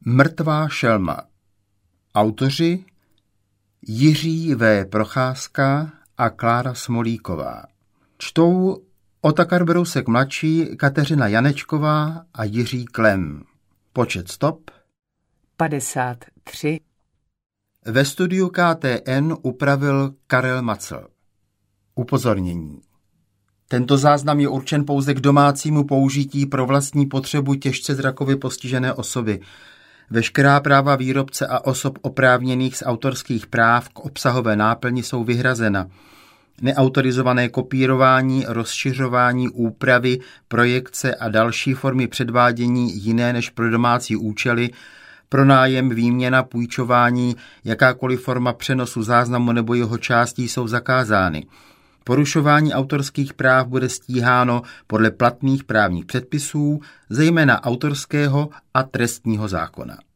Mrtvá šelma. Autoři Jiří V. Procházka a Klára Smolíková. Čtou Otakar Brousek mladší, Kateřina Janečková a Jiří Klem. Počet stop 53. Ve studiu KTN upravil Karel Macl. Upozornění. Tento záznam je určen pouze k domácímu použití pro vlastní potřebu těžce zrakově postižené osoby. Veškerá práva výrobce a osob oprávněných z autorských práv k obsahové náplni jsou vyhrazena. Neautorizované kopírování, rozšiřování, úpravy, projekce a další formy předvádění jiné než pro domácí účely, pronájem, výměna, půjčování, jakákoliv forma přenosu záznamu nebo jeho částí jsou zakázány. Porušování autorských práv bude stíháno podle platných právních předpisů, zejména autorského a trestního zákona.